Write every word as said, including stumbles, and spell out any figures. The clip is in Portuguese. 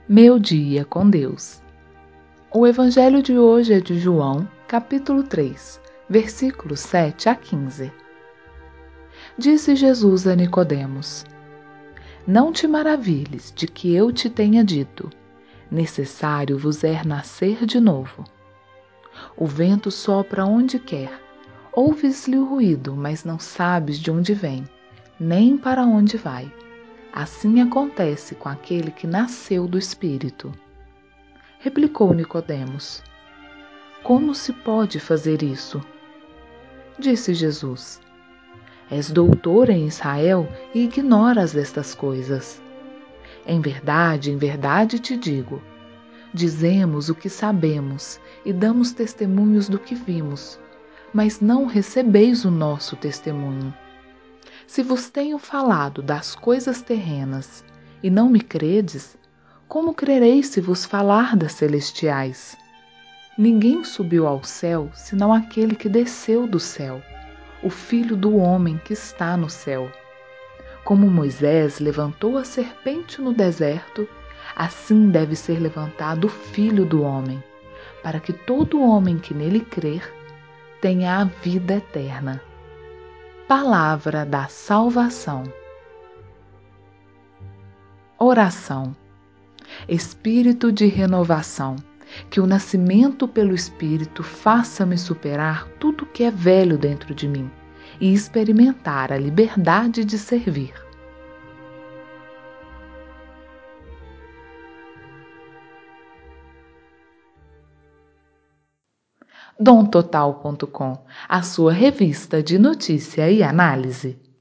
Meu dia com Deus. O evangelho de hoje é de João, capítulo três, versículos sete a quinze. Disse Jesus a Nicodemos: Não te maravilhes de que eu te tenha dito: necessário vos é nascer de novo. O vento sopra onde quer, ouves-lhe o ruído, mas não sabes de onde vem, nem para onde vai. Assim acontece com aquele que nasceu do Espírito. Replicou Nicodemos: Como se pode fazer isso? Disse Jesus: És doutor em Israel e ignoras estas coisas. Em verdade, em verdade te digo, dizemos o que sabemos e damos testemunhos do que vimos, mas não recebeis o nosso testemunho. Se vos tenho falado das coisas terrenas e não me credes, como crereis se vos falar das celestiais? Ninguém subiu ao céu senão aquele que desceu do céu, o Filho do homem que está no céu. Como Moisés levantou a serpente no deserto, assim deve ser levantado o Filho do homem, para que todo homem que nele crer tenha a vida eterna. Palavra da salvação. Oração. Espírito de renovação, que o nascimento pelo Espírito faça-me superar tudo que é velho dentro de mim e experimentar a liberdade de servir. dom total ponto com, a sua revista de notícia e análise.